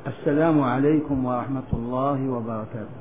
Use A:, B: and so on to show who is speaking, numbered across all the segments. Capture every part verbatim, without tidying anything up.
A: السلام عليكم ورحمة الله وبركاته.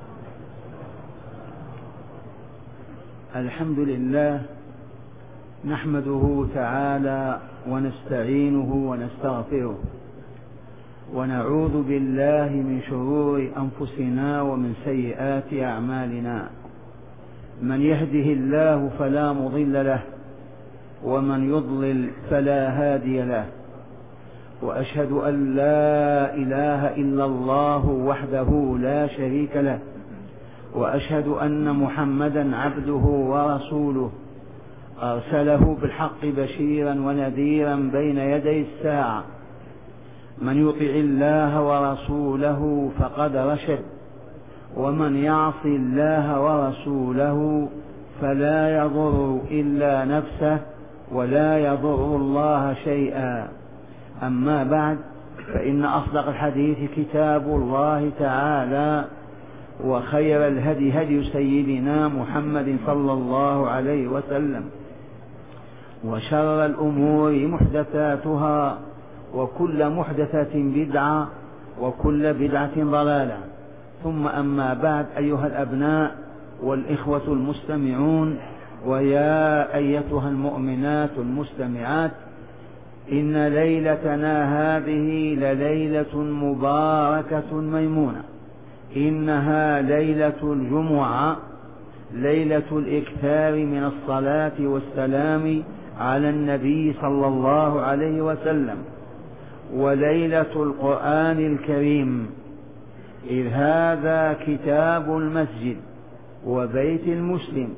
A: الحمد لله نحمده تعالى ونستعينه ونستغفره ونعوذ بالله من شرور أنفسنا ومن سيئات أعمالنا. من يهده الله فلا مضل له ومن يضلل فلا هادي له، وأشهد أن لا إله إلا الله وحده لا شريك له، وأشهد أن محمدا عبده ورسوله أرسله بالحق بشيرا ونذيرا بين يدي الساعة. من يطع الله ورسوله فقد رشد، ومن يعص الله ورسوله فلا يضر إلا نفسه ولا يضر الله شيئا. أما بعد، فإن أصدق الحديث كتاب الله تعالى، وخير الهدي هدي سيدنا محمد صلى الله عليه وسلم، وشر الأمور محدثاتها، وكل محدثة بدعة، وكل بدعة ضلالة. ثم أما بعد، أيها الأبناء والإخوة المستمعون، ويا أيتها المؤمنات المستمعات، إن ليلتنا هذه لليلة مباركة ميمونة. إنها ليلة الجمعة، ليلة الإكثار من الصلاة والسلام على النبي صلى الله عليه وسلم، وليلة القرآن الكريم، إذ هذا كتاب المسجد وبيت المسلم،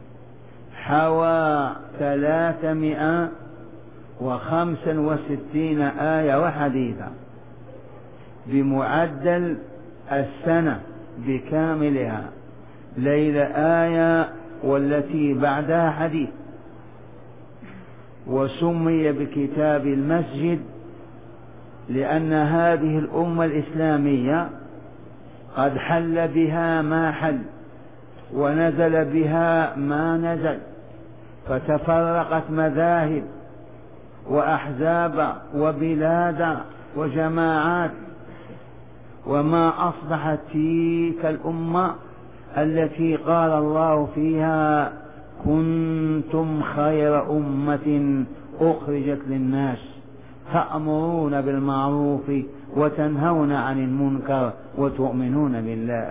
A: حوى ثلاثمائة وخمسا وستين آية وحديثا بمعدل السنة بكاملها، ليلة آية والتي بعدها حديث. وسمي بكتاب المسجد لأن هذه الأمة الإسلامية قد حل بها ما حل، ونزل بها ما نزل، فتفرقت مذاهب وأحزاب وبلاد وجماعات، وما أصبحت تلك الأمة التي قال الله فيها: كنتم خير أمة أخرجت للناس تأمرون بالمعروف وتنهون عن المنكر وتؤمنون بالله.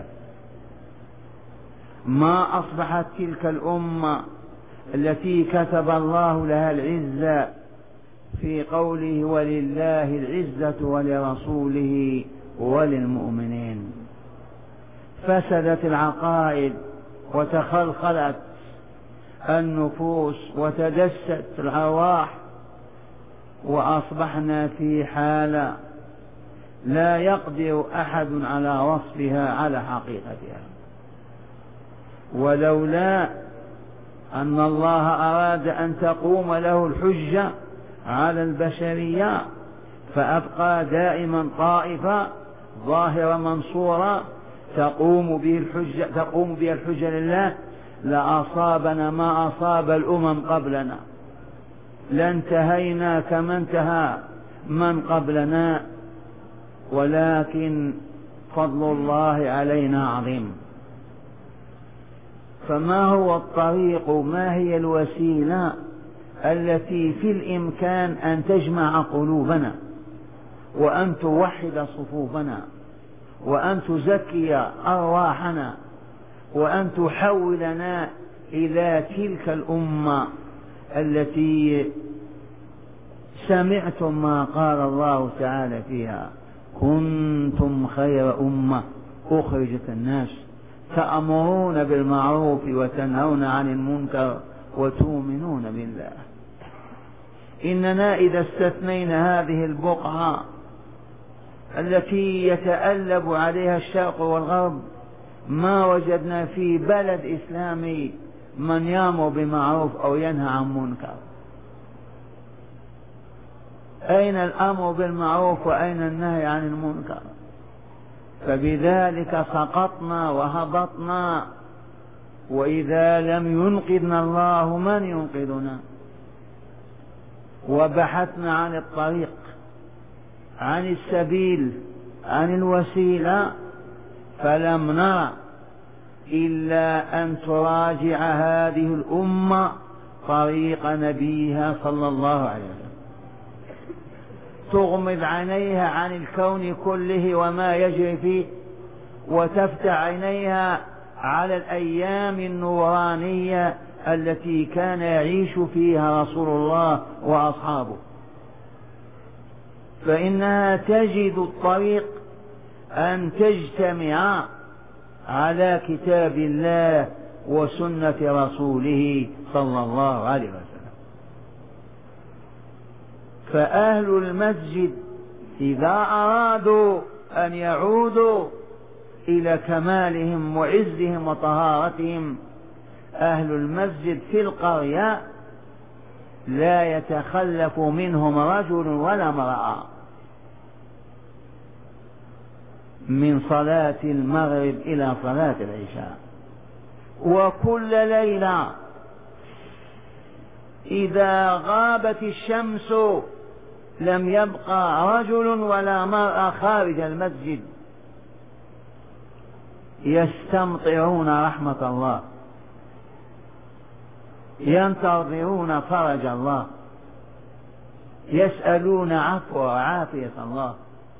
A: ما أصبحت تلك الأمة التي كتب الله لها العزة في قوله: ولله العزة ولرسوله وللمؤمنين. فسدت العقائد وتخلخلت النفوس وتدست الأرواح، وأصبحنا في حالة لا يقدر أحد على وصفها على حقيقتها. ولولا أن الله أراد أن تقوم له الحجة على البشرية فأبقى دائما طائفة ظاهرة منصورة تقوم به الحجة تقوم بها الحجة لله، لأصابنا ما أصاب الأمم قبلنا، لانتهينا كما انتهى من قبلنا. ولكن فضل الله علينا عظيم. فما هو الطريق، ما هي الوسيلة التي في الإمكان أن تجمع قلوبنا، وأن توحد صفوفنا، وأن تزكي أرواحنا، وأن تحولنا إلى تلك الأمة التي سمعتم ما قال الله تعالى فيها: كنتم خير أمة أخرجت الناس تأمرون بالمعروف وتنهون عن المنكر وتؤمنون بالله. إننا إذا استثنينا هذه البقعة التي يتألب عليها الشرق والغرب، ما وجدنا في بلد إسلامي من يأمر بمعروف أو ينهى عن منكر. أين الأمر بالمعروف وأين النهي عن المنكر؟ فبذلك سقطنا وهبطنا، وإذا لم ينقذنا الله من ينقذنا؟ وبحثنا عن الطريق، عن السبيل عن الوسيلة فلم نرى إلا أن تراجع هذه الأمة طريق نبيها صلى الله عليه وسلم، تغمض عينيها عن الكون كله وما يجري فيه، وتفتح عينيها على الأيام النورانية التي كان يعيش فيها رسول الله وأصحابه، فإنها تجد الطريق أن تجتمع على كتاب الله وسنة رسوله صلى الله عليه وسلم. فأهل المسجد إذا أرادوا أن يعودوا إلى كمالهم وعزهم وطهارتهم، أهل المسجد في القرية لا يتخلف منهم رجل ولا امرأة من صلاة المغرب إلى صلاة العشاء. وكل ليلة إذا غابت الشمس لم يبقى رجل ولا مرأة خارج المسجد يستمطرون رحمة الله، ينتظرون فرج الله، يسألون عفو وعافية الله،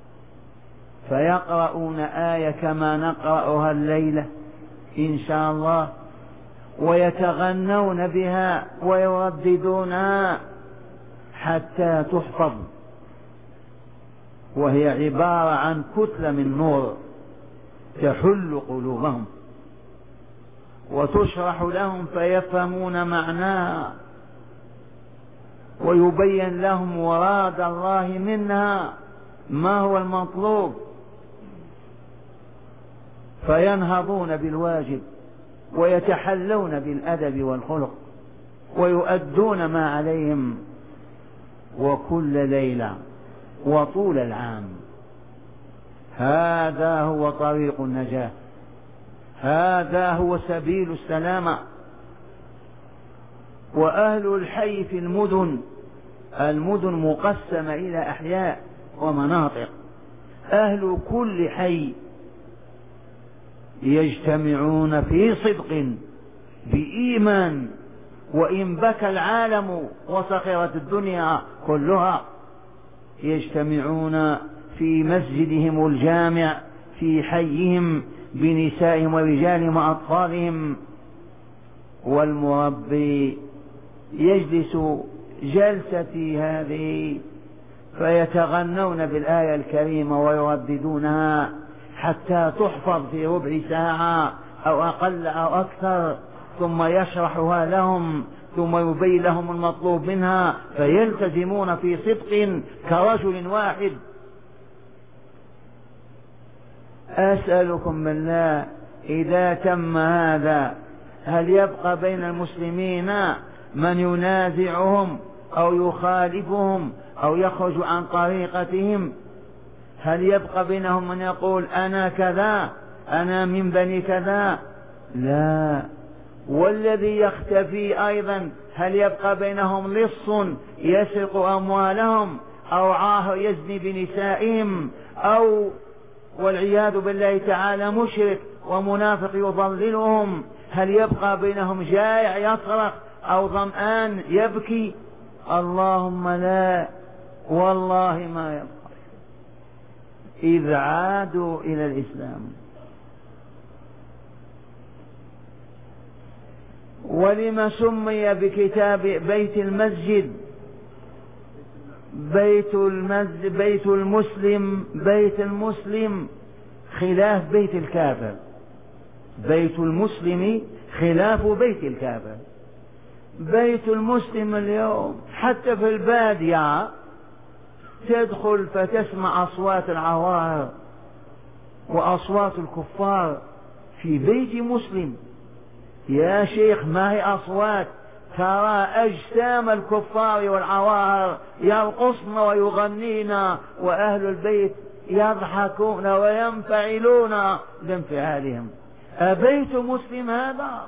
A: فيقرؤون آية كما نقرأها الليلة إن شاء الله، ويتغنون بها ويرددونها حتى تحفظ، وهي عبارة عن كتلة من نور تحل قلوبهم وتشرح لهم فيفهمون معناها، ويبين لهم مراد الله منها ما هو المطلوب، فينهضون بالواجب ويتحلون بالأدب والخلق ويؤدون ما عليهم. وكل ليلة وطول العام هذا هو طريق النجاة، هذا هو سبيل السلامة. وأهل الحي في المدن، المدن مقسمة إلى أحياء ومناطق، أهل كل حي يجتمعون في صدق بإيمان، وإن بكى العالم وسخرت الدنيا كلها يجتمعون في مسجدهم الجامع في حيهم بنسائهم ورجالهم وأطفالهم، والمربي يجلس جلستي هذه فيتغنون بالآية الكريمة ويرددونها حتى تحفظ في ربع ساعة أو أقل أو أكثر، ثم يشرحها لهم ثم يبين لهم المطلوب منها فيلتزمون في صدق كرجل واحد. أسألكم بالله إذا تم هذا هل يبقى بين المسلمين من ينازعهم أو يخالفهم أو يخرج عن طريقتهم؟ هل يبقى بينهم من يقول أنا كذا أنا من بني كذا؟ لا. والذي يختفي أيضا هل يبقى بينهم لص يسرق أموالهم أو عاهر يزني بنسائهم أو والعياذ بالله تعالى مشرك ومنافق يضللهم؟ هل يبقى بينهم جائع يصرخ أو ظمآن يبكي؟ اللهم لا، والله ما يبقى إذ عادوا إلى الإسلام. ولما سمي بكتاب بيت المسجد بيت المسجد بيت المسلم بيت المسلم خلاف بيت الكافر، بيت المسلم خلاف بيت الكافر. بيت المسلم اليوم حتى في البادية تدخل فتسمع أصوات العواهر وأصوات الكفار في بيت مسلم. يا شيخ ما هي أصوات؟ ترى أجسام الكفار والعواهر يرقصن ويغنين وأهل البيت يضحكون وينفعلون بانفعالهم. أبيت مسلم هذا؟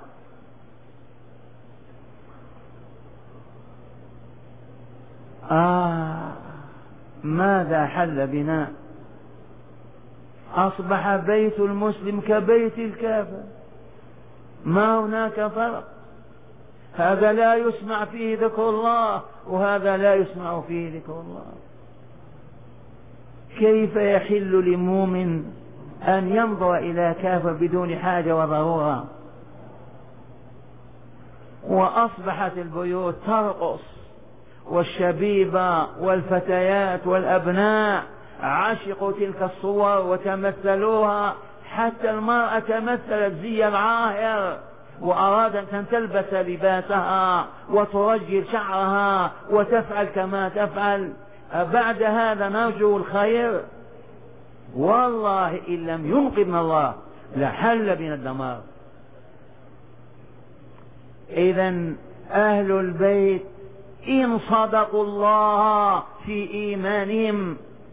A: آه ماذا حل بنا؟ أصبح بيت المسلم كبيت الكافر، ما هناك فرق. هذا لا يسمع فيه ذكر الله وهذا لا يسمع فيه ذكر الله. كيف يحل لمؤمن أن ينظر إلى كافر بدون حاجة وضرورة؟ وأصبحت البيوت ترقص، والشبيبة والفتيات والأبناء عشقوا تلك الصور وتمثلوها، حتى المرأة تمثلت زي العاهر وأرادت أن تلبس لباسها وترجل شعرها وتفعل كما تفعل. بعد هذا نرجو الخير؟ والله إن لم ينقذنا الله لحل بنا الدمار. إذن أهل البيت إن صدقوا الله في إيمانهم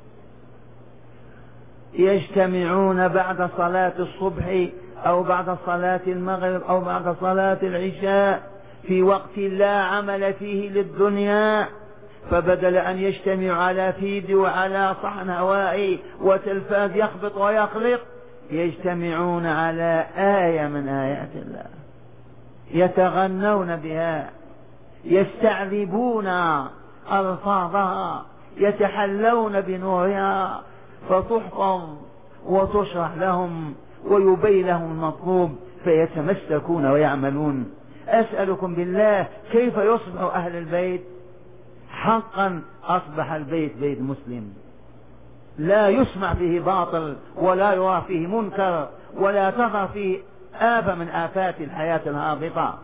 A: يجتمعون بعد صلاة الصبح أو بعد صلاة المغرب أو بعد صلاة العشاء في وقت لا عمل فيه للدنيا، فبدل أن يجتمعوا على فيديو وعلى صحن هوائي وتلفاز يخبط ويخلق، يجتمعون على آية من آيات الله يتغنون بها، يستعذبون ألفاظها، يتحلون بنورها، فتحفظ وتشرح لهم ويبين لهم المطلوب فيتمسكون ويعملون. أسألكم بالله كيف يصبح أهل البيت؟ حقا أصبح البيت بيت مسلم، لا يسمع فيه باطل ولا يرى فيه منكر ولا تظهر فيه آفة من آفات الحياة الهابطة.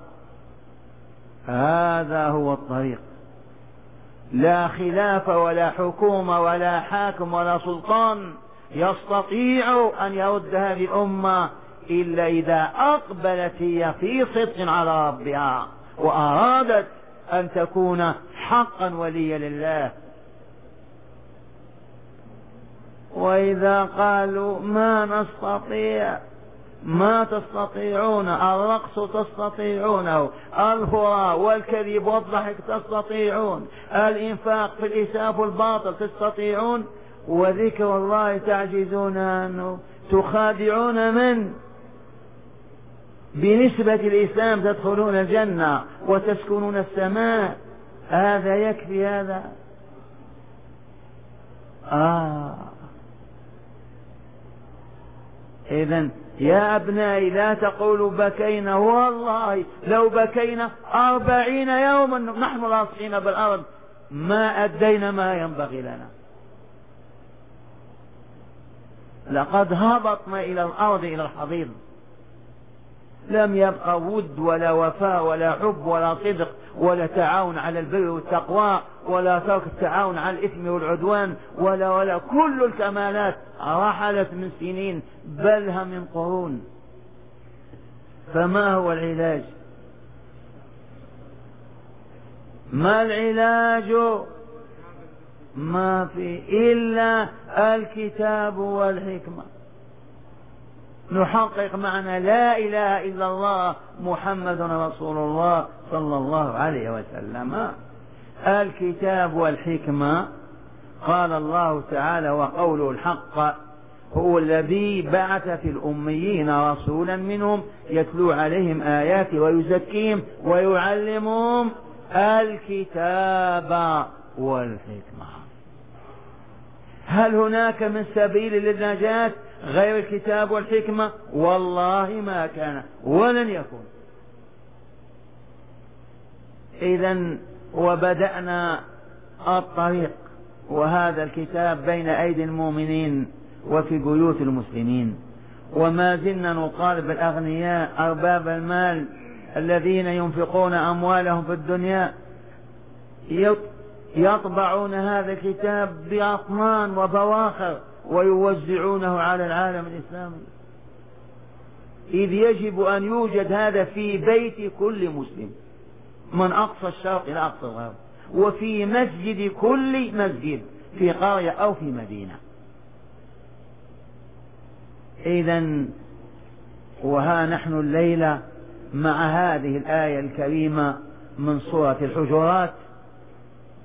A: هذا هو الطريق. لا خلاف ولا حكومة ولا حاكم ولا سلطان يستطيع أن يرد هذه الأمة إلا إذا أقبلت هي في صدق على ربها وأرادت أن تكون حقا وليا لله. وإذا قالوا ما نستطيع، ما تستطيعون، الرقص تستطيعونه، الهراء والكذب والضحك تستطيعون، الإنفاق في الإساف والباطل تستطيعون، وذكر الله تعجزون عنه. تخادعون من؟ بنسبة الإسلام تدخلون الجنة وتسكنون السماء، هذا يكفي هذا؟ آه. إذن يا أبنائي لا تقولوا بكينا، والله لو بكينا أربعين يوما نحن لاصقين بالأرض ما أدينا ما ينبغي لنا. لقد هبطنا إلى الأرض إلى الحضيض، لم يبقى ود ولا وفاء ولا حب ولا صدق ولا تعاون على البر والتقوى ولا ترك التعاون على الإثم والعدوان ولا ولا كل الكمالات رحلت من سنين بلها من قرون. فما هو العلاج؟ ما العلاج؟ ما في إلا الكتاب والحكمة. نحقق معنى لا إله إلا الله محمد رسول الله صلى الله عليه وسلم. الكتاب والحكمة قال الله تعالى وقوله الحق هو الذي بعث في الأميين رسولا منهم يتلو عليهم آياته ويزكيهم ويعلمهم الكتاب والحكمة. هل هناك من سبيل للنجاة غير الكتاب والحكمة؟ والله ما كان ولن يكون. إذن وبدأنا الطريق، وهذا الكتاب بين أيدي المؤمنين وفي بيوت المسلمين، وما زلنا نطالب الأغنياء أرباب المال الذين ينفقون أموالهم في الدنيا يطبعون هذا الكتاب بأطنان وبواخر ويوزعونه على العالم الإسلامي، إذ يجب أن يوجد هذا في بيت كل مسلم من أقصى الشرق إلى أقصى الغرب، وفي مسجد كل مسجد في قرية أو في مدينة. إذن وها نحن الليلة مع هذه الآية الكريمة من سورة الحجرات،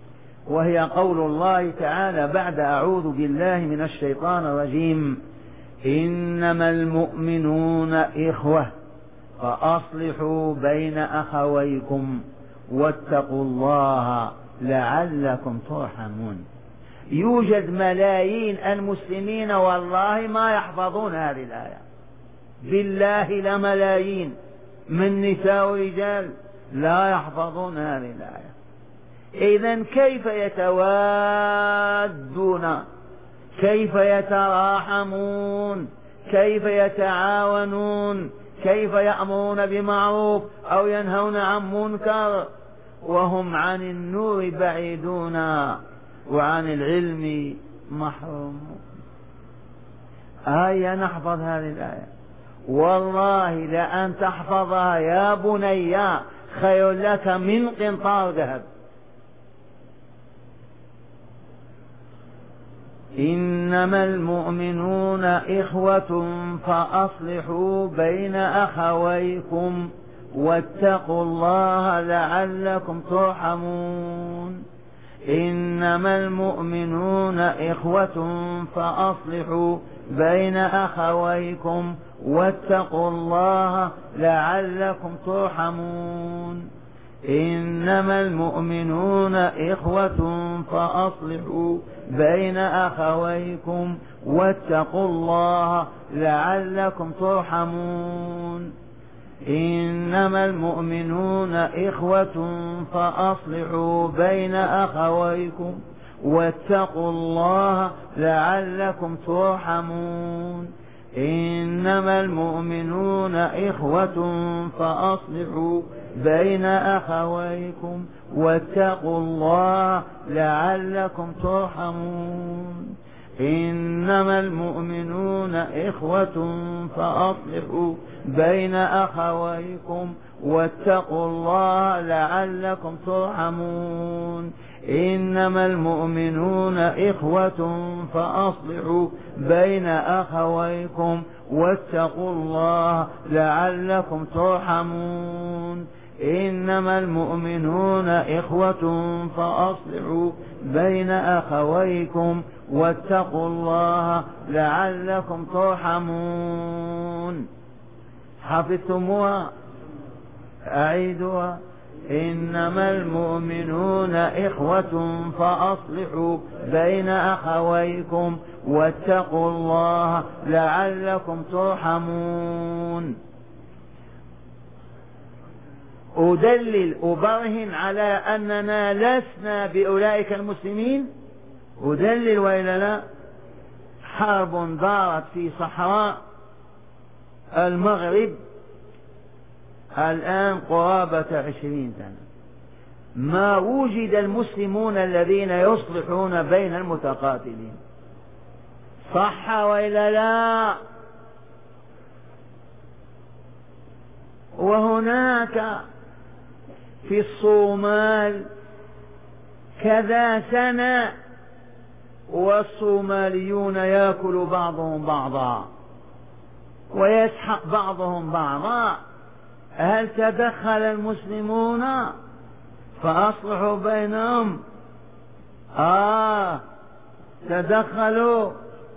A: وهي قول الله تعالى بعد أعوذ بالله من الشيطان الرجيم إنما المؤمنون إخوة فأصلحوا بين أخويكم واتقوا الله لعلكم ترحمون. يوجد ملايين المسلمين والله ما يحفظون هذه الآية، بالله لملايين من نساء ورجال لا يحفظون هذه الآية. إذن كيف يتوادون، كيف يتراحمون، كيف يتعاونون، كيف يأمرون بمعروف أو ينهون عن منكر وهم عن النور بعيدون وعن العلم محرومون؟ آية نحفظ هذه الآية، والله لأن تحفظها يا بني خير لك من قنطار ذهب. إنما المؤمنون إخوة فأصلحوا بين أخويكم واتقوا الله لعلكم ترحمون. إنما المؤمنون إخوة فأصلحوا بين أخويكم واتقوا الله لعلكم ترحمون. إنما المؤمنون إخوة فأصلحوا بين أخويكم واتقوا الله لعلكم ترحمون. إنما المؤمنون إخوة فأصلحوا بين أخويكم واتقوا الله لعلكم ترحمون. إنما المؤمنون إخوة فأصلحوا بين أخويكم واتقوا الله لعلكم ترحمون. إنما المؤمنون إخوة فأصلحوا بين أخويكم واتقوا الله لعلكم ترحمون. إنما المؤمنون إخوة فأصلحوا بين أخويكم واتقوا الله لعلكم ترحمون. إنما المؤمنون إخوة فأصلحوا بين أخويكم واتقوا الله لعلكم ترحمون. حفظتموها؟ أعيدها. إنما المؤمنون إخوة فأصلحوا بين أخويكم واتقوا الله لعلكم ترحمون. أدلل أبرهن على أننا لسنا بأولئك المسلمين، أدلل وإلا لا. حرب دارت في صحراء المغرب الآن قرابة عشرين سنة، ما وجد المسلمون الذين يصلحون بين المتقاتلين، صح وإلا لا؟ وهناك في الصومال كذا سنة والصوماليون يأكل بعضهم بعضا ويسحق بعضهم بعضا. هل تدخل المسلمون فأصلحوا بينهم؟ آه تدخلوا؟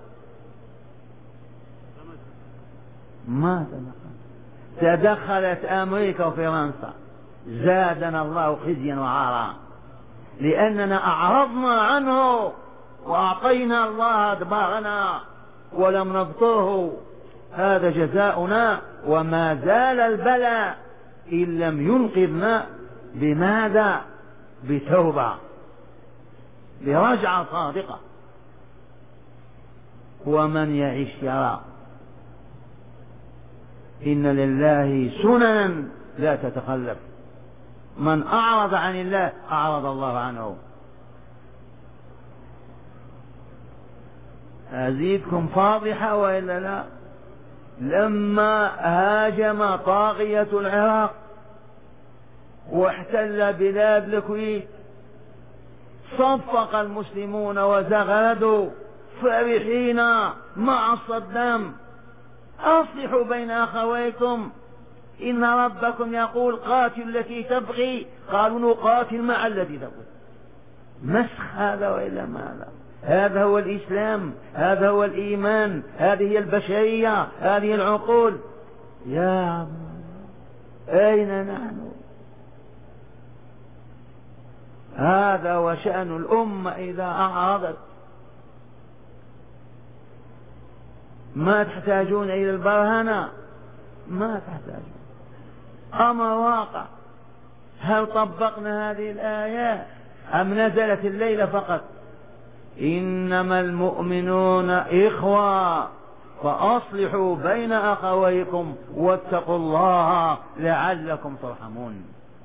A: ما تدخل. تدخلت أمريكا وفرنسا، زادنا الله خزيا وعارا، لأننا أعرضنا عنه وأعطينا الله أدبارنا ولم نبطره. هذا جزاؤنا، وما زال البلاء إن لم ينقذنا. بماذا؟ بتوبة، برجعة صادقة. ومن يعش يرى إن لله سننا لا تتخلف. من أعرض عن الله أعرض الله عنه. أزيدكم فاضحة وإلا لا؟ لما هاجم طاغية العراق واحتل بلاد الكويت صفق المسلمون وزغردوا فرحين مع صدام: أصلحوا بين أخويكم، إن ربكم يقول قاتل التي تبغي، قالوا نقاتل مع التي تبغي. مسخ هذا وإلا ماذا؟ هذا هو الإسلام، هذا هو الإيمان، هذه هي البشرية، هذه العقول. يا أين نحن؟ هذا وشأن الأمة إذا أعرضت. ما تحتاجون إلى البرهنة، ما تحتاجون، أمر واقع. هل طبقنا هذه الآيات أم نزلت الليلة فقط؟ إنما المؤمنون إخوة فأصلحوا بين أخويكم واتقوا الله لعلكم ترحمون.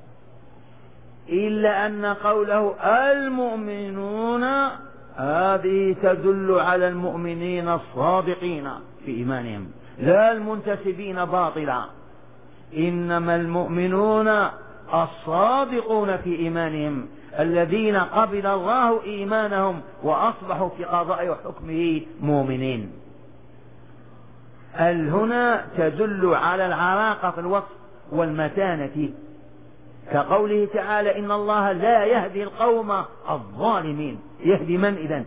A: إلا أن قوله المؤمنون هذه تدل على المؤمنين الصادقين في إيمانهم، لا المنتسبين باطلا. إنما المؤمنون الصادقون في إيمانهم الذين قبل الله إيمانهم وأصبحوا في قضاء وحكمه مؤمنين. ال هنا تدل على العراقة في الوصف والمتانة، كقوله تعالى إن الله لا يهدي القوم الظالمين. يهدي من إذن؟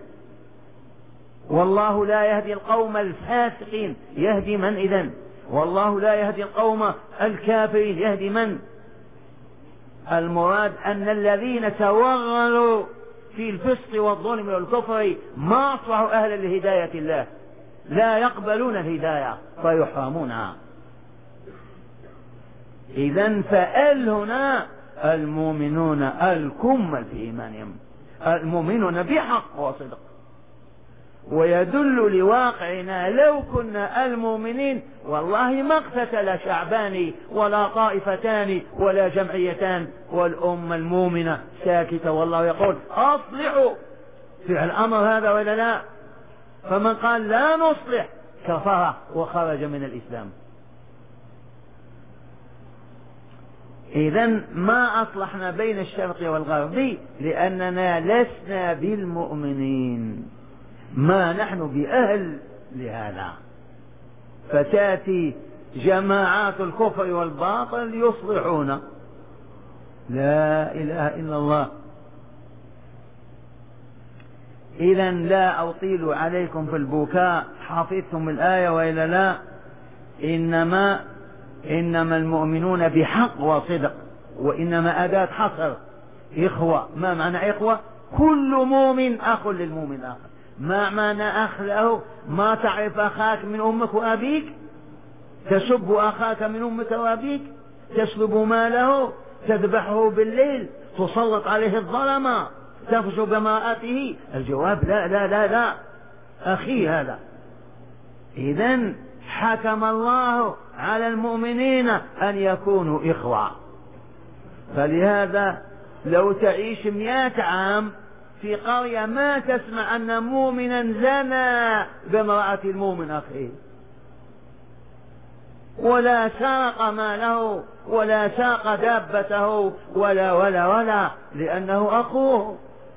A: والله لا يهدي القوم الفاسقين. يهدي من إذن؟ والله لا يهدي القوم الكافرين. يهدي من؟ المراد أن الذين توغلوا في الفسق والظلم والكفر ما أصبحوا أهلا لهداية الله، لا يقبلون الهداية فيحرمونها. إذن فأل هنا المؤمنون الكمل في إيمانهم، المؤمنون بحق وصدق. ويدل لواقعنا لو كنا المؤمنين والله ما اقتتل شعبان ولا طائفتان ولا جمعيتان، والأمة المؤمنة ساكتة والله يقول أصلحوا. فعل الأمر هذا ولا لا؟ فمن قال لا نصلح كفر وخرج من الإسلام. إذن ما أصلحنا بين الشرق والغرب لأننا لسنا بالمؤمنين، ما نحن بأهل لهذا. فتأتي جماعات الكفر والباطل يصلحون. لا إله إلا الله. إذن لا أطيل عليكم في البكاء، حفظتم الآية وإلا لا؟ إنما إنما المؤمنون بحق وصدق، وإنما أداة حصر. إخوة، ما معنى إخوة؟ كل مؤمن أخ للمؤمن آخر. ما معنى أخ له؟ ما تعرف أخاك من أمك وأبيك؟ تسب أخاك من أمك وأبيك؟ تسلب ماله؟ تذبحه بالليل؟ تسلط عليه الظلمة؟ تفجر بمرأته؟ الجواب لا لا لا لا، أخي هذا. إذن حكم الله على المؤمنين أن يكونوا إخوة. فلهذا لو تعيش مئة عام في قرية ما تسمع أن مؤمنا زنى بامرأة المؤمن أخيه، ولا سرق ماله، ولا ساق دابته، ولا ولا ولا، لأنه أخوه.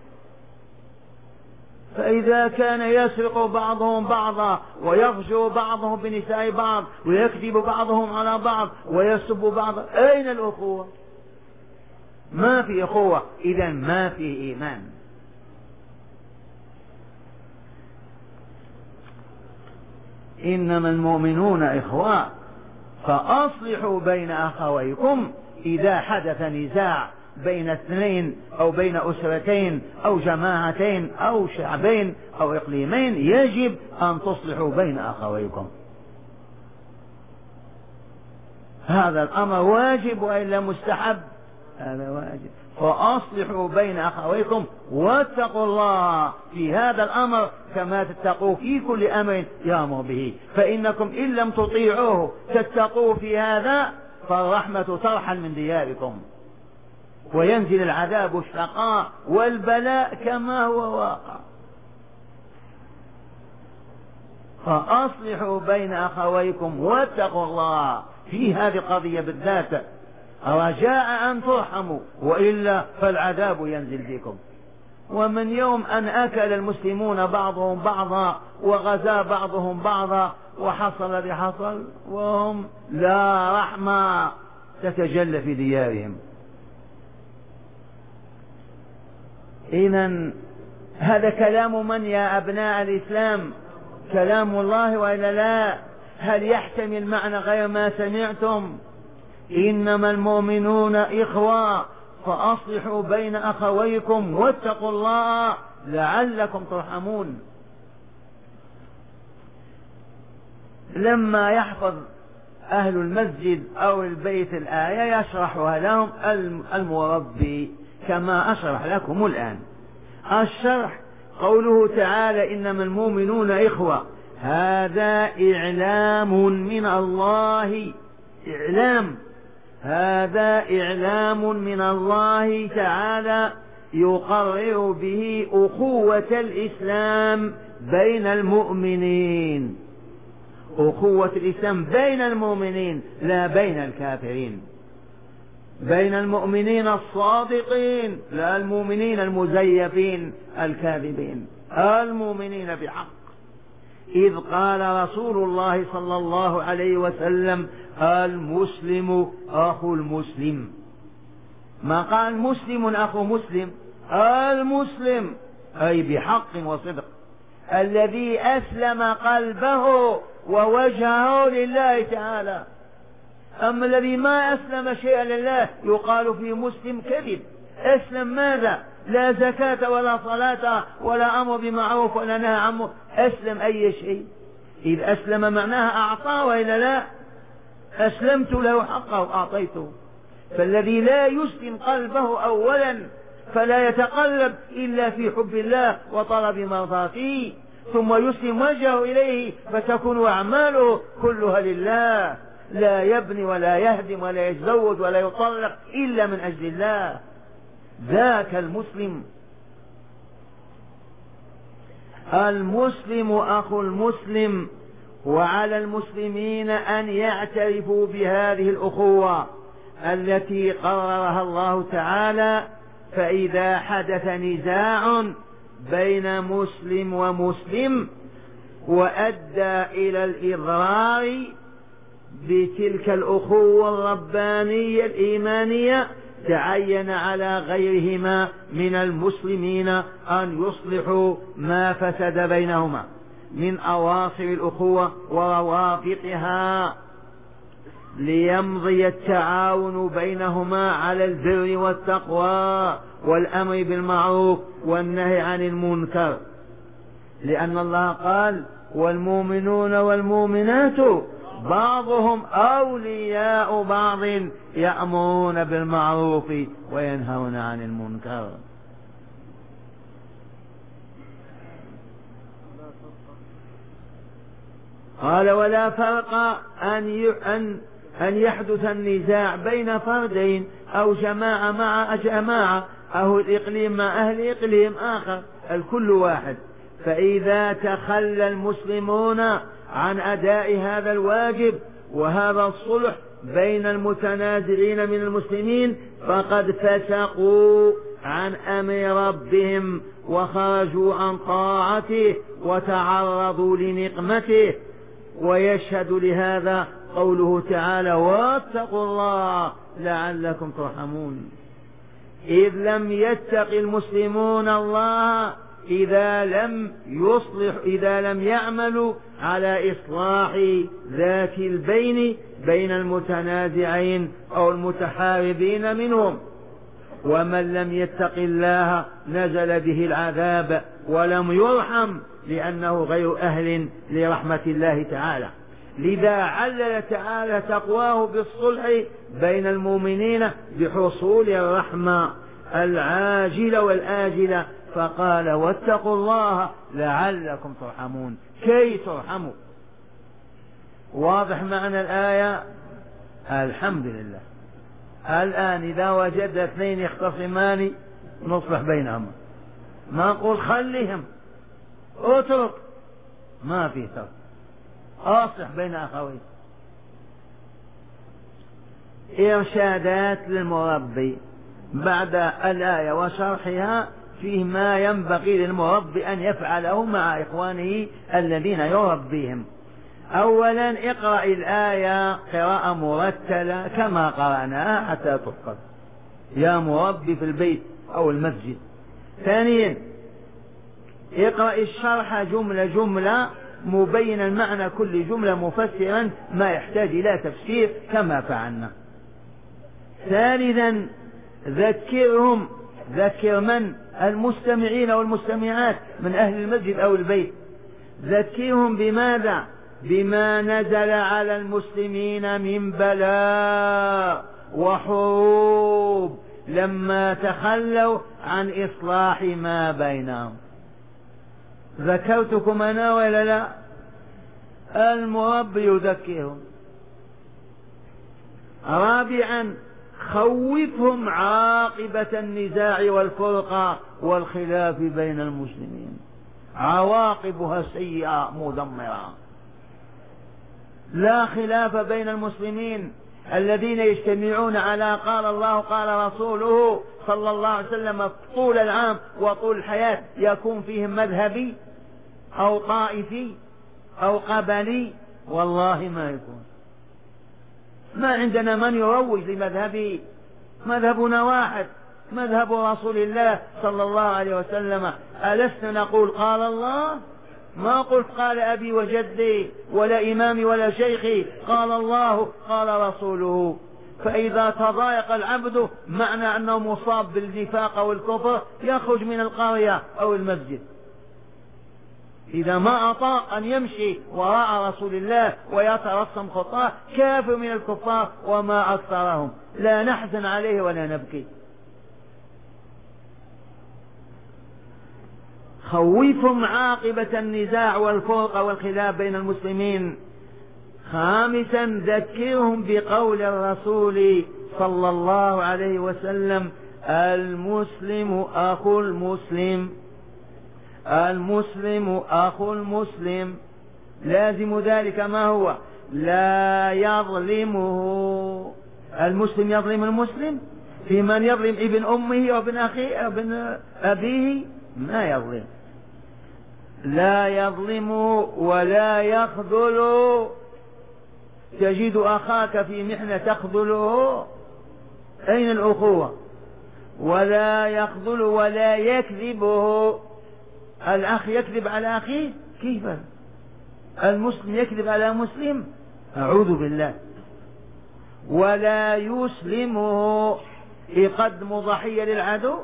A: فإذا كان يسرق بعضهم بعضا ويفجر بعضهم بنساء بعض ويكذب بعضهم على بعض ويسب بعض، أين الأخوة؟ ما في أخوة، إذا ما في إيمان. إنما المؤمنون إخوة فأصلحوا بين أخويكم. إذا حدث نزاع بين اثنين أو بين أسرتين أو جماعتين أو شعبين أو إقليمين يجب أن تصلحوا بين أخويكم. هذا الأمر واجب وإلا مستحب؟ هذا واجب. فأصلحوا بين أخويكم واتقوا الله في هذا الأمر كما تتقوا في كل أمر يأمر به. فإنكم إن لم تطيعوه تتقوا في هذا فالرحمة ترحل من دياركم وينزل العذاب الشقاء والبلاء كما هو واقع. فأصلحوا بين أخويكم واتقوا الله في هذه القضية بالذات رجاء أن ترحموا، وإلا فالعذاب ينزل بكم. ومن يوم أن أكل المسلمون بعضهم بعضا وغزا بعضهم بعضا وحصل الذي حصل وهم لا رحمة تتجلى في ديارهم. إذن هذا كلام من يا أبناء الإسلام؟ كلام الله وإلا لا؟ هل يحتمل معنى غير ما سمعتم؟ إنما المؤمنون إخوة فأصلحوا بين أخويكم واتقوا الله لعلكم ترحمون. لما يحفظ أهل المسجد أو البيت الآية يشرحها لهم المربي كما أشرح لكم الآن. الشرح قوله تعالى إنما المؤمنون إخوة، هذا إعلام من الله، إعلام، هذا إعلام من الله تعالى يقرر به أخوة الإسلام بين المؤمنين، أخوة الإسلام بين المؤمنين لا بين الكافرين، بين المؤمنين الصادقين لا المؤمنين المزيفين الكاذبين، المؤمنين بحق. إذ قال رسول الله صلى الله عليه وسلم المسلم أخو المسلم، ما قال مسلم أخو مسلم، المسلم أي بحق وصدق الذي أسلم قلبه ووجهه لله تعالى. أما الذي ما أسلم شيئا لله يقال فيه مسلم كذب. أسلم ماذا؟ لا زكاة ولا صلاة ولا أمر بمعروف ولا نهى عن منكر، أسلم أي شيء؟ إذ أسلم معناها أعطاه وإلا لا؟ أسلمت له حقه أعطيته. فالذي لا يسلم قلبه أولا فلا يتقلب إلا في حب الله وطلب مرضاته، ثم يسلم وجهه إليه فتكون أعماله كلها لله، لا يبني ولا يهدم ولا يتزوج ولا يطلق إلا من أجل الله. ذاك المسلم. المسلم أخو المسلم، وعلى المسلمين أن يعترفوا بهذه الأخوة التي قررها الله تعالى. فإذا حدث نزاع بين مسلم ومسلم وأدى إلى الإضرار بتلك الأخوة الربانية الإيمانية، تعين على غيرهما من المسلمين أن يصلحوا ما فسد بينهما من أواصر الأخوة وروافقها، ليمضي التعاون بينهما على البر والتقوى والأمر بالمعروف والنهي عن المنكر. لأن الله قال والمؤمنون والمؤمنات بعضهم أولياء بعض يأمرون بالمعروف وينهون عن المنكر. قال ولا فرق أن أن أن يحدث النزاع بين فردين أو جماعة مع جماعة أو الإقليم مع أهل إقليم آخر، الكل واحد. فإذا تخلى المسلمون عن أداء هذا الواجب وهذا الصلح بين المتنازعين من المسلمين فقد فسقوا عن أمر ربهم وخرجوا عن طاعته وتعرضوا لنقمته. ويشهد لهذا قوله تعالى واتقوا الله لعلكم ترحمون. إذ لم يتق المسلمون الله إذا لم يصلح إذا لم يعملوا على إصلاح ذات البين بين المتنازعين أو المتحاربين منهم. ومن لم يتق الله نزل به العذاب ولم يرحم لأنه غير أهل لرحمة الله تعالى. لذا علل تعالى تقواه بالصلح بين المؤمنين بحصول الرحمة العاجلة والآجلة، فقال واتقوا الله لعلكم ترحمون. كي ترحموا. واضح معنى الآية؟ الحمد لله. الآن إذا وجد اثنين يختصمان نصلح بينهما، ما نقول خليهم اترك، ما في ترك، أصلح بين أخوين. إرشادات للمربي بعد الآية وشرحها فيه ما ينبغي للمربي أن يفعله مع إخوانه الذين يربيهم. أولا اقرأ الآية قراءة مرتلة كما قرأناها حتى تحفظ يا مربي في البيت أو المسجد. ثانيا اقرأ الشرح جملة جملة مبينا معنى كل جملة مفسرا ما يحتاج إلى تفسير كما فعلنا. ثالثا ذكرهم، ذكر من؟ المستمعين والمستمعات من أهل المسجد أو البيت. ذكرهم بماذا؟ بما نزل على المسلمين من بلاء وحروب لما تخلوا عن إصلاح ما بينهم. ذكرتكم أنا ولا لا؟ المربي يذكرهم. رابعا خوفهم عاقبة النزاع والفرقة والخلاف بين المسلمين، عواقبها سيئة مدمرة. لا خلاف بين المسلمين الذين يجتمعون على قال الله قال رسوله صلى الله عليه وسلم طول العام وطول الحياة، يكون فيهم مذهبي أو طائفي أو قبلي، والله ما يكون. ما عندنا من يروج لمذهبه، مذهبنا واحد، مذهب رسول الله صلى الله عليه وسلم. ألسنا نقول قال الله؟ ما قلت قال أبي وجدي ولا إمامي ولا شيخي، قال الله قال رسوله. فإذا تضايق العبد معنى أنه مصاب بالنفاق أو الكفر يخرج من القرية أو المسجد. إذا ما أطاق أن يمشي وراء رسول الله ويترسم خطاه كافر من الكفار وما أكثرهم، لا نحزن عليه ولا نبكي. خوفهم عاقبة النزاع والفرقة والخلاف بين المسلمين. خامسا ذكرهم بقول الرسول صلى الله عليه وسلم المسلم أخو المسلم، المسلم أخو المسلم، لازم ذلك ما هو؟ لا يظلمه. المسلم يظلم المسلم؟ في من يظلم ابن أمه وابن أخيه وابن أبيه؟ ما يظلم. لا يظلمه ولا يخذله. تجد أخاك في محنة تخذله؟ أين الأخوة؟ ولا يخذله ولا يكذبه. الأخ يكذب على أخيه؟ كيف؟ المسلم يكذب على مسلم؟ أعوذ بالله. ولا يسلمه، يقدم ضحية للعدو،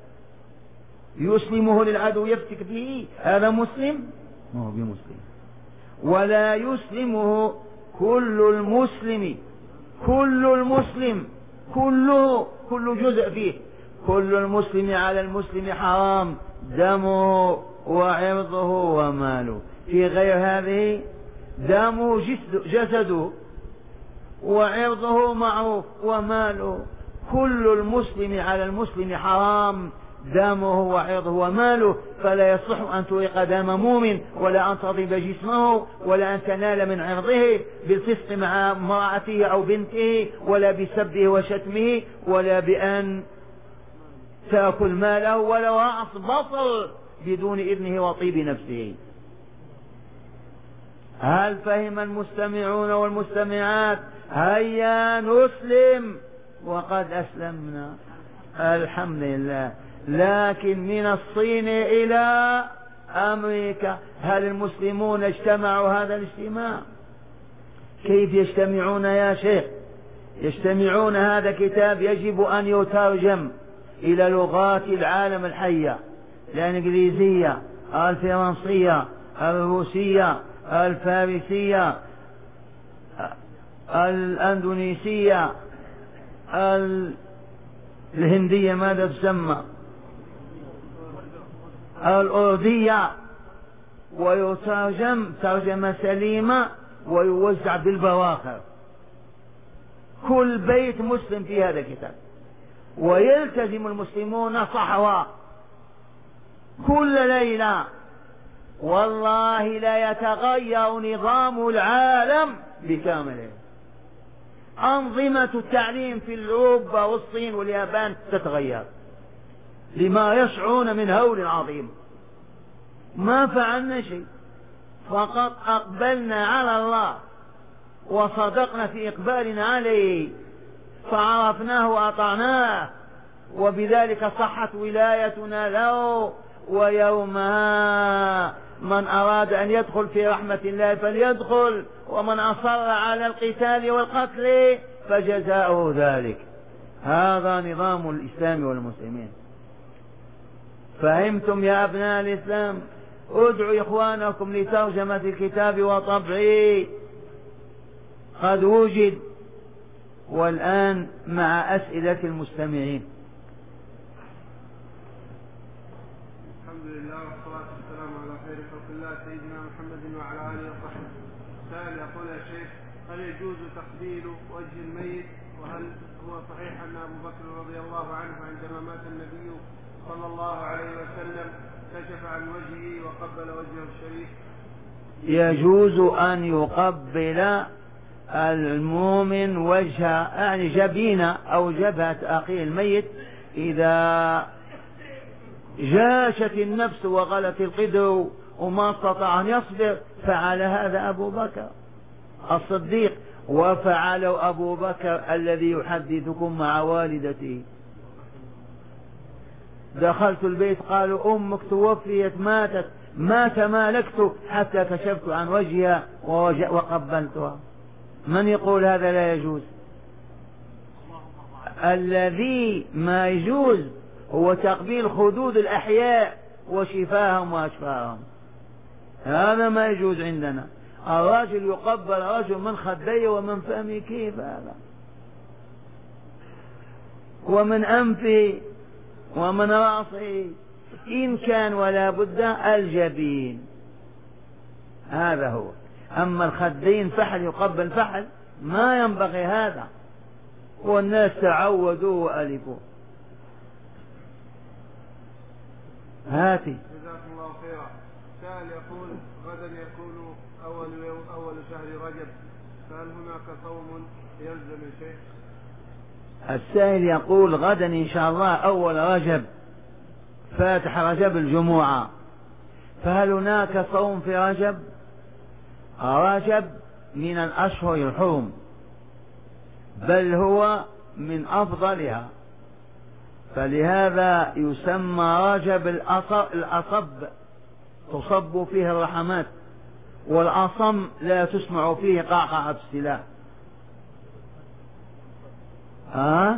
A: يسلمه للعدو يفتك به، هذا مسلم؟ ما هو بمسلم. ولا يسلمه كل المسلم، كل المسلم، كله، كل جزء فيه، كل المسلم على المسلم حرام دمه وعرضه وماله. في غير هذه دمه جسده وعرضه معه وماله. كل المسلم على المسلم حرام دمه وعرضه وماله، فلا يصح أن تريق دم مؤمن ولا أن تضرب جسمه ولا أن تنال من عرضه بالفسق مع امرأته أو بنته ولا بسبه وشتمه ولا بأن تأكل ماله ولو رأس بصر بدون إذنه وطيب نفسه. هل فهم المستمعون والمستمعات؟ هيا نسلم وقد أسلمنا الحمد لله. لكن من الصين إلى أمريكا هل المسلمون اجتمعوا هذا الاجتماع؟ كيف يجتمعون يا شيخ؟ يجتمعون، هذا كتاب يجب أن يترجم إلى لغات العالم الحية، الإنجليزية، الفرنسية، الروسية، الفارسية، الأندونيسية، الهندية ماذا تسمى، الأردية، ويترجم ترجمة سليمة ويوزع بالبواخر. كل بيت مسلم في هذا الكتاب، ويلتزم المسلمون صحوة كل ليلة. والله لا يتغير نظام العالم بكامله. أنظمة التعليم في أوروبا والصين واليابان تتغير لما يشعرون من هول عظيم. ما فعلنا شيء، فقط أقبلنا على الله وصدقنا في إقبالنا عليه، فعرفناه وأطعناه، وبذلك صحت ولايتنا له ويومها من أراد أن يدخل في رحمة الله فليدخل، ومن أصر على القتال والقتل فجزاؤه ذلك. هذا نظام الإسلام والمسلمين. فهمتم يا أبناء الإسلام؟ ادعوا إخوانكم لترجمة الكتاب وطبعه قد وجد، والآن مع أسئلة المستمعين.
B: الحمد لله والصلاة والسلام على خير خلق الله سيدنا محمد وعلى آله وصحبه. سائل يقول يا شيخ: هل يجوز تقبيل وجه الميت؟ وهل هو صحيح أن أبو بكر رضي الله عنه عندما مات النبي صلى الله عليه وسلم كشف عن وجهه وقبل وجهه الشريف؟
A: يجوز أن يقبل المؤمن وجه يعني جبينة أو جبهة أخيه الميت إذا جاشت النفس وغلت القدر وما استطاع أن يصبر. فعل هذا أبو بكر الصديق، وفعل أبو بكر الذي يحدثكم مع والدته. دخلت البيت قالوا أمك توفيت ماتت، ما تمالكت حتى كشفت عن وجهها وقبلتها. من يقول هذا لا يجوز؟ الذي ما يجوز هو تقبيل خدود الأحياء وشفاهم وأشفاهم، هذا ما يجوز عندنا. الرجل يقبل رجل من خديه ومن فمه، كيف هذا؟ ومن أنفه ومن رأسه، إن كان ولا بد الجبين، هذا هو. أما الخدين فحل يقبل فحل، ما ينبغي هذا، والناس تعودوا وألفوا. هاتي.
B: جزاكم الله خيرا. سائل يقول: غدا يكون أول يوم أول شهر رجب، فهل هناك صوم يلزم الشيخ؟
A: السائل يقول: غدا إن شاء الله أول رجب، فاتح رجب الجمعة، فهل هناك صوم في رجب؟ رجب من الأشهر الحرم، بل هو من أفضلها، فلهذا يسمى رجب الأصب، تصب فيه الرحمات، والأصم لا تسمع فيه قعقعة السلاح. ها؟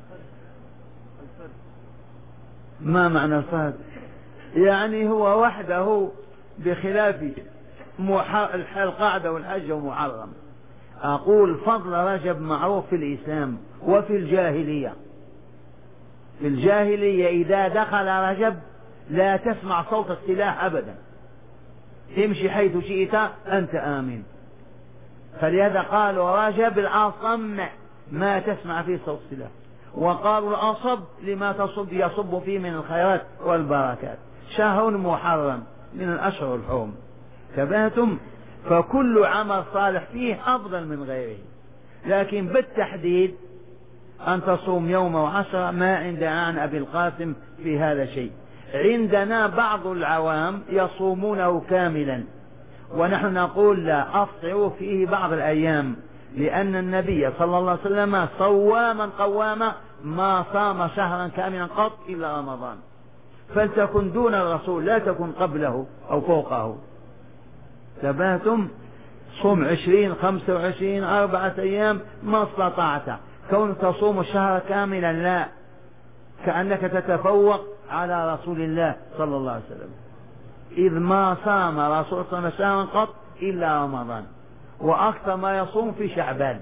A: ما معنى الفهد؟ يعني هو وحده بخلاف القعدة والحج ومحرم. أقول فضل رجب معروف في الإسلام وفي الجاهلية. في الجاهلية إذا دخل رجب لا تسمع صوت السلاح أبدا، امشي حيث شئت أنت آمن. فلهذا قالوا رجب الأصم، ما تسمع فيه صوت السلاح. وقالوا الأصب لما تصب يصب فيه من الخيرات والبركات. شهر محرم من الأشهر الحرم، تبهتم؟ فكل عمل صالح فيه أفضل من غيره، لكن بالتحديد أن تصوم يوم وعشرة ما عندنا عن أبي القاسم في هذا شيء. عندنا بعض العوام يصومونه كاملا، ونحن نقول لا، أفطروا فيه بعض الأيام، لأن النبي صلى الله عليه وسلم صواما قواما ما صام شهرا كاملا قط إلا رمضان، فلتكن دون الرسول لا تكن قبله أو فوقه. تباتم؟ صوم عشرين خمسة وعشرين أربعة أيام ما استطعت. كون تصوم الشهر كاملا لا، كأنك تتفوق على رسول الله صلى الله عليه وسلم، إذ ما صام رسول الله شهرا قط إلا رمضان، وأكثر ما يصوم في شعبان،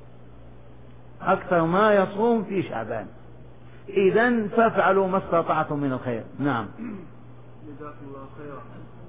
A: أكثر ما يصوم في شعبان. إذن فافعلوا ما استطعتم من الخير. نعم.
B: جزاكم الله خيرا.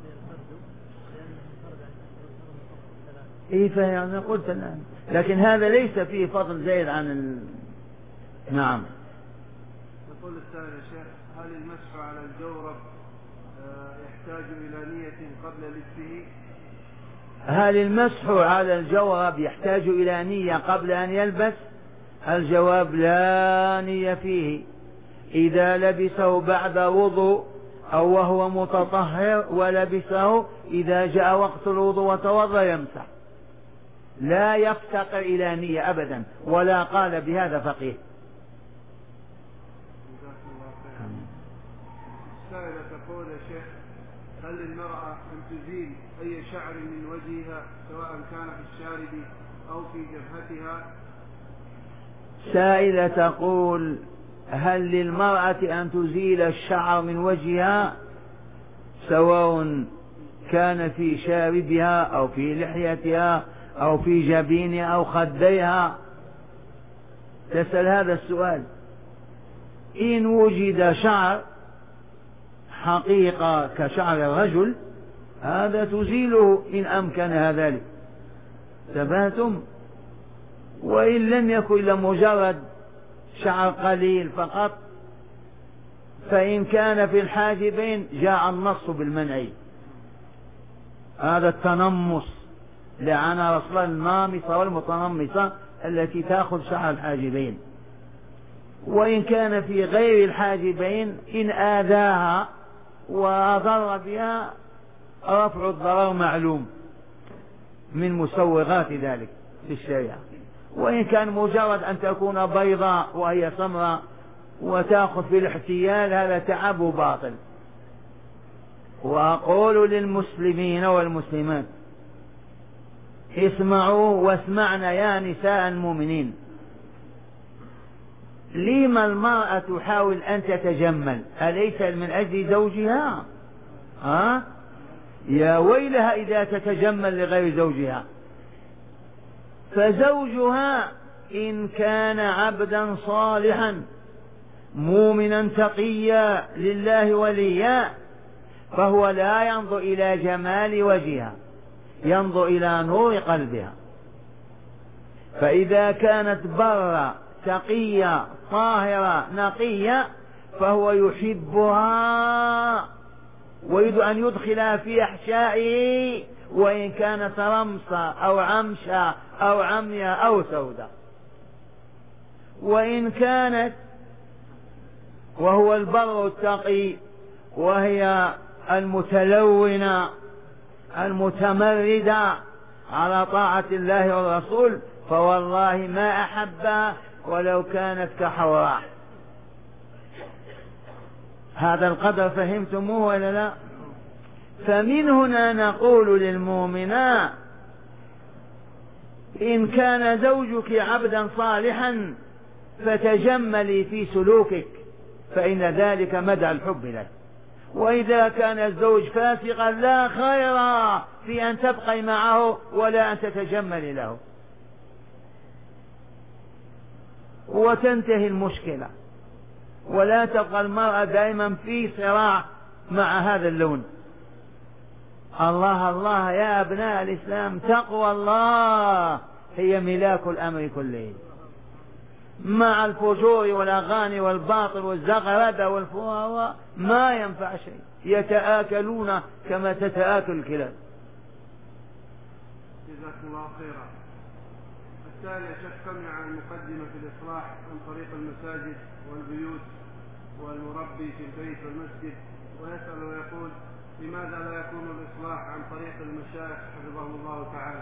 A: إيه فيعني قلت الآن، لكن هذا ليس فيه فضل زيد عن ال... نعم.
B: يقول السائل يا شيخ: هل المسح على الجورب يحتاج إلى نية قبل لبسه؟
A: هل المسح على الجورب يحتاج إلى نية قبل أن يلبس؟ الجواب لا نية فيه. إذا لبسه بعد وضوء أو وهو متطهر ولبسه، إذا جاء وقت الوضوء وتوضأ يمسح، لا يفتقر إلى نية أبدا، ولا قال بهذا فقيه.
B: السائلة تقول يا شيخ هل للمرأة أن تزيل أي شعر من وجهها سواء كان في الشارب أو في جبهتها؟
A: سائلة تقول هل للمرأة أن تزيل الشعر من وجهها سواء كان في شاربها أو في لحيتها أو في جبينها أو خديها؟ تسأل هذا السؤال. إن وجد شعر حقيقة كشعر الرجل هذا تزيله إن أمكنها ذلك، تبهتم. وإن لم يكن إلا مجرد شعر قليل فقط فإن كان في الحاجبين جاء النص بالمنع. هذا التنمص لعن رسول الله النامصة والمتنمصة التي تأخذ شعر الحاجبين. وإن كان في غير الحاجبين إن آذاها وأضر بها رفع الضرر معلوم من مسوغات ذلك في الشريعة. وإن كان مجرد أن تكون بيضاء وهي سمراء وتأخذ في الاحتيال هذا تعب باطل. وأقول للمسلمين والمسلمات اسمعوا واسمعنا يا نساء المؤمنين، لما المرأة تحاول أن تتجمل؟ أليس من أجل زوجها؟ ها؟ يا ويلها إذا تتجمل لغير زوجها. فزوجها إن كان عبدا صالحا مؤمنا تقيا لله وليا فهو لا ينظر إلى جمال وجهها، ينظر إلى نور قلبها. فإذا كانت برة تقية طاهرة نقية فهو يحبها ويريد أن يدخلها في أحشائه وإن كانت رمصة أو عمشة أو عمية أو سوداء. وإن كانت وهو البر التقي وهي المتلونة المتمردة على طاعة الله والرسول فوالله ما أحبها ولو كانت كحوراء. هذا القدر فهمتموه ولا لا؟ فمن هنا نقول للمؤمنات إن كان زوجك عبدا صالحا فتجملي في سلوكك فإن ذلك مدى الحب لك. وإذا كان الزوج فاسقا لا خير في أن تبقي معه ولا أن تتجملي له وتنتهي المشكلة، ولا تبقى المرأة دائما في صراع مع هذا اللون. الله الله يا أبناء الإسلام، تقوى الله هي ملاك الأمر كله. مع الفجور والأغاني والباطل والزغردة والفواوى ما ينفع شيء، يتآكلون كما تتآكل الكلاب.
B: جزاكم الله خيرا. الثاني شيخ سمع عن المقدمة في الإصلاح عن طريق المساجد والبيوت والمربي في البيت والمسجد، ويسأل ويقول لماذا لا يكون الإصلاح عن طريق المشايخ حفظهم الله تعالى؟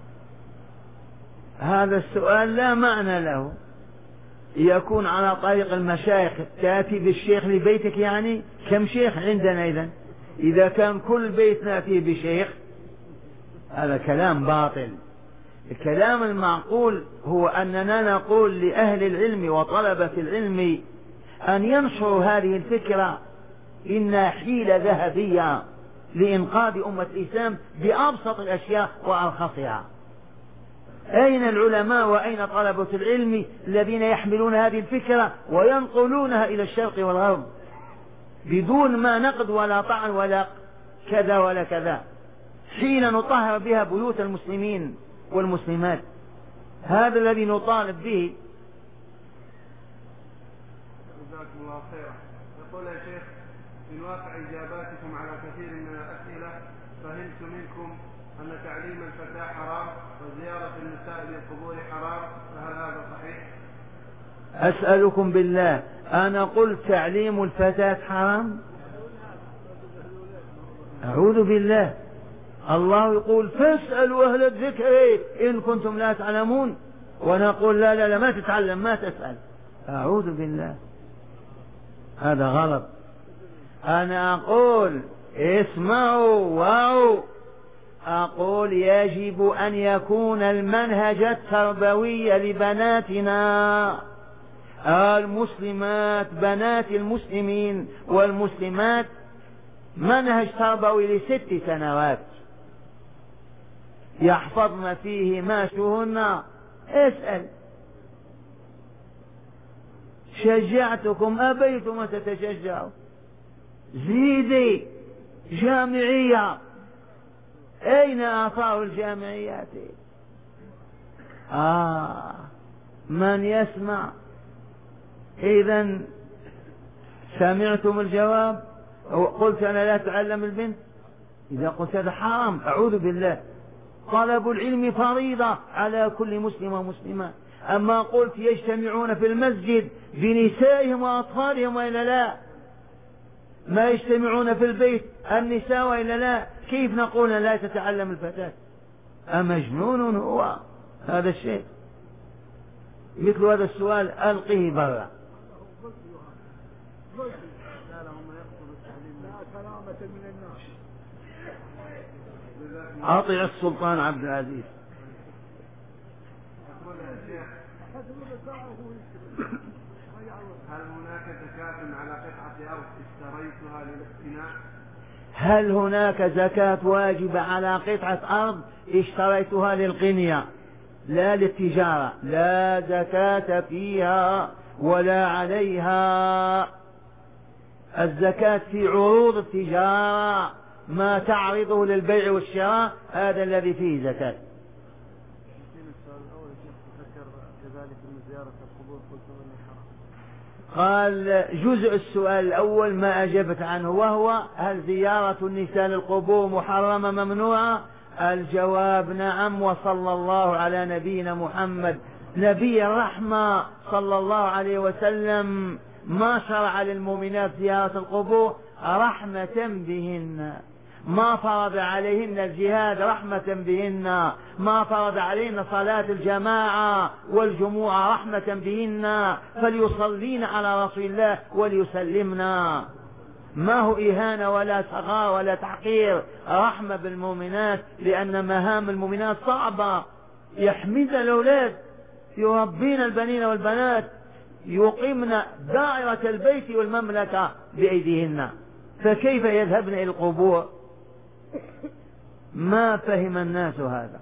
A: هذا السؤال لا معنى له. يكون على طريق المشايخ، تأتي بالشيخ لبيتك يعني؟ كم شيخ عندنا إذن؟ إذا كان كل بيت نأتي بشيخ هذا كلام باطل. الكلام المعقول هو أننا نقول لأهل العلم وطلبة العلم أن ينشروا هذه الفكرة. إنها حيلة ذهبية لإنقاذ أمة الإسلام بأبسط الأشياء وأرخصها. أين العلماء وأين طلبة العلم الذين يحملون هذه الفكرة وينقلونها إلى الشرق والغرب بدون ما نقد ولا طعن ولا كذا ولا كذا، حين نطهر بها بيوت المسلمين والمسلمات؟ هذا الذي نطالب به.
B: جزاكم الله خيرا. يقول يا شيخ من واقع إجاباتكم على كثير من الأسئلة فهمت منكم أن تعليم الفتاة حرام وزيارة النساء للقبور حرام، فهل هذا صحيح؟
A: أسألكم بالله، أنا قلت تعليم الفتاة حرام؟ أعوذ بالله. الله يقول فاسألوا أهل الذكر إن كنتم لا تعلمون، ونقول لا لا لا ما تتعلم ما تسأل. أعوذ بالله، هذا غلط. أنا أقول اسمعوا واو، أقول يجب أن يكون المنهج التربوي لبناتنا المسلمات بنات المسلمين والمسلمات منهج تربوي لست سنوات يحفظن فيه ما شهن. اسأل شجعتكم أبيتم أن تتشجعوا. زيدي جامعية، أين آثار الجامعيات؟ آه من يسمع؟ إذا سمعتم الجواب. قلت أنا لا تعلم البنت؟ إذا قلت هذا حرام أعوذ بالله. طلب العلم فريضة على كل مسلم ومسلمة. أما قلت يجتمعون في المسجد بنسائهم وأطفالهم وإلا لا، ما يجتمعون في البيت النساء وإلا لا، كيف نقول لا تتعلم الفتاة؟ أمجنون هو هذا الشيء؟ مثل هذا السؤال ألقيه برا. أطع السلطان عبد العزيز.
B: هل هناك زكاة على قطعة أرض اشتريتها للاقتناء؟
A: هل هناك زكاة واجبة على قطعة أرض اشتريتها للقنية لا للتجارة؟ لا زكاة فيها ولا عليها. الزكاة في عروض التجارة، ما تعرضه للبيع والشراء هذا الذي فيه زكاة. قال جزء السؤال الأول ما أجبت عنه، وهو هل زيارة النساء للقبور محرمة ممنوعة؟ الجواب نعم، وصلى الله على نبينا محمد نبي الرحمة صلى الله عليه وسلم ما شرع للمؤمنات زيارة القبور رحمة بهن، ما فرض عليهن الجهاد رحمة بهن، ما فرض عليهن صلاة الجماعة والجموعة رحمة بهن، فليصلين على رسول الله وليسلمنا، ما هو إهانة ولا صغار ولا تحقير، رحمة بالمؤمنات، لأن مهام المؤمنات صعبة، يحمد الأولاد، يربين البنين والبنات، يقيمن دائرة البيت والمملكة بأيديهن، فكيف يذهبن إلى القبور؟ ما فهم الناس هذا.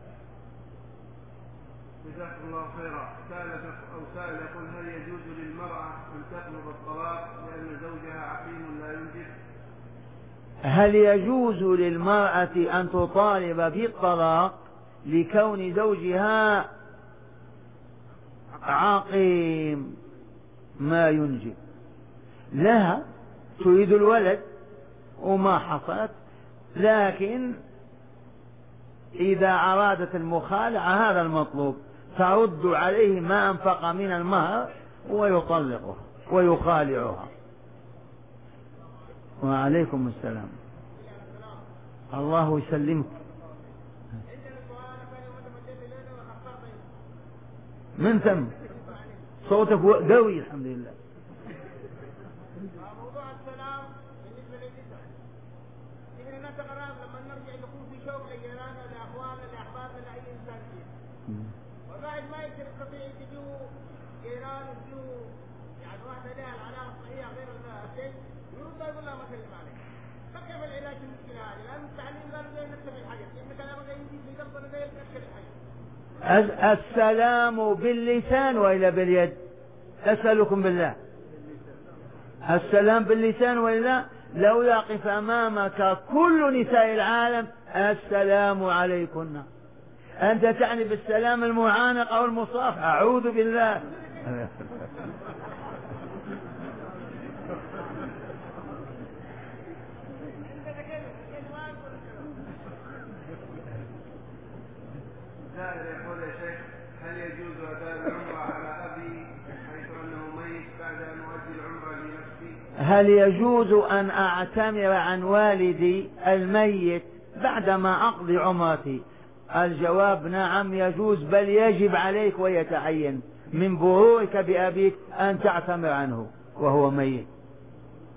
B: جزاكم الله خيرا. سائل أو سائل يقول هل يجوز للمرأة أن تطلب الطلاق لأن زوجها عقيم لا ينجب؟
A: هل يجوز للمرأة أن تطالب بالطلاق لكون زوجها عقيم ما ينجب؟ لها تريد الولد وما حصلت، لكن إذا أرادت المخالعة هذا المطلوب، ترد عليه ما أنفق من المهر ويطلقها ويخالعها. وعليكم السلام. الله يسلمك. من ثم صوتك قوي الحمد لله.
C: موضوع السلام بالنسبة للنساء، إذا نتقرب لما نرجع نكون في شوق لجيراننا لأخواننا لأحبابنا لأي إنسان فيه، والواحد ما يقدر يستطيع يجيو جيران يجيو يعني واحدة لها العلاقة الصحية غير الشيء يرد يقول لها ما سلم عليك. فكيف العلاج في المشكلة هذه؟ لأن التعليم قالوا زي نكتب الحاجة، إن كلامك يجي في قلبنا زي نكتب الحاجة.
A: السلام باللسان وإلا باليد؟ أسألكم بالله، السلام باللسان وإلا؟ لو يقف أمامك كل نساء العالم السلام عليكن، أنت تعني بالسلام المعانق أو المصافحة؟ أعوذ بالله.
B: سائل يقول يا شيخ هل يجوز أداء العمرة على أبي حيث أنه ميت بعد أن أؤدي العمرة لنفسي؟
A: هل يجوز أن أعتمر عن والدي الميت بعدما أقضي عمرتي؟ الجواب نعم يجوز، بل يجب عليك ويتعين من بروئك بأبيك أن تعتمر عنه وهو ميت.